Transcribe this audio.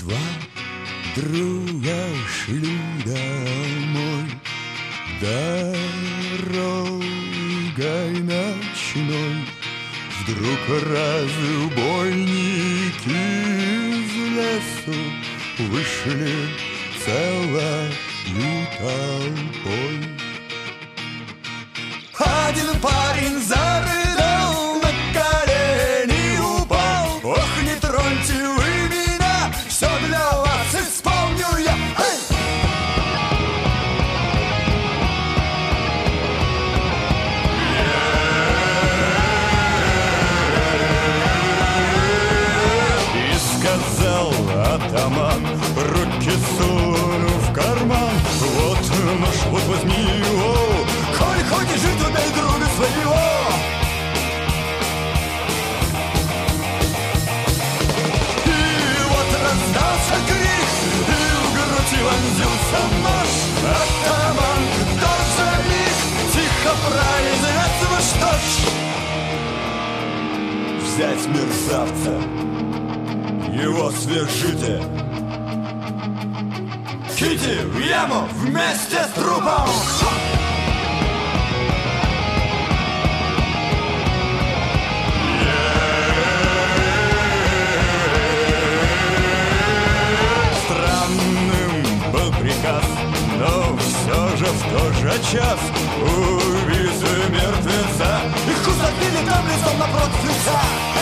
Два друга шли домой дорогой ночной. Вдруг разбойники из лесу вышли целою толпой. Один парень зарыдал, на колени упал. Ох, не троньте вы меня, все для вас исполню я. Эй! И сказал атаман, руки сунув в карман: вот нож, вот возьми его, хоть хочешь жить, убей друга своего. И вот раздался крик, и в грудь вонзился нож. Атаман тоже миг тихо произнес: ну что ж, взять мерзавца, его свяжите, киньте в яму вместе с трупом. Странным был приказ, но все же в тот же час увидели мертвеца. Их усадили там лесом напротив лица.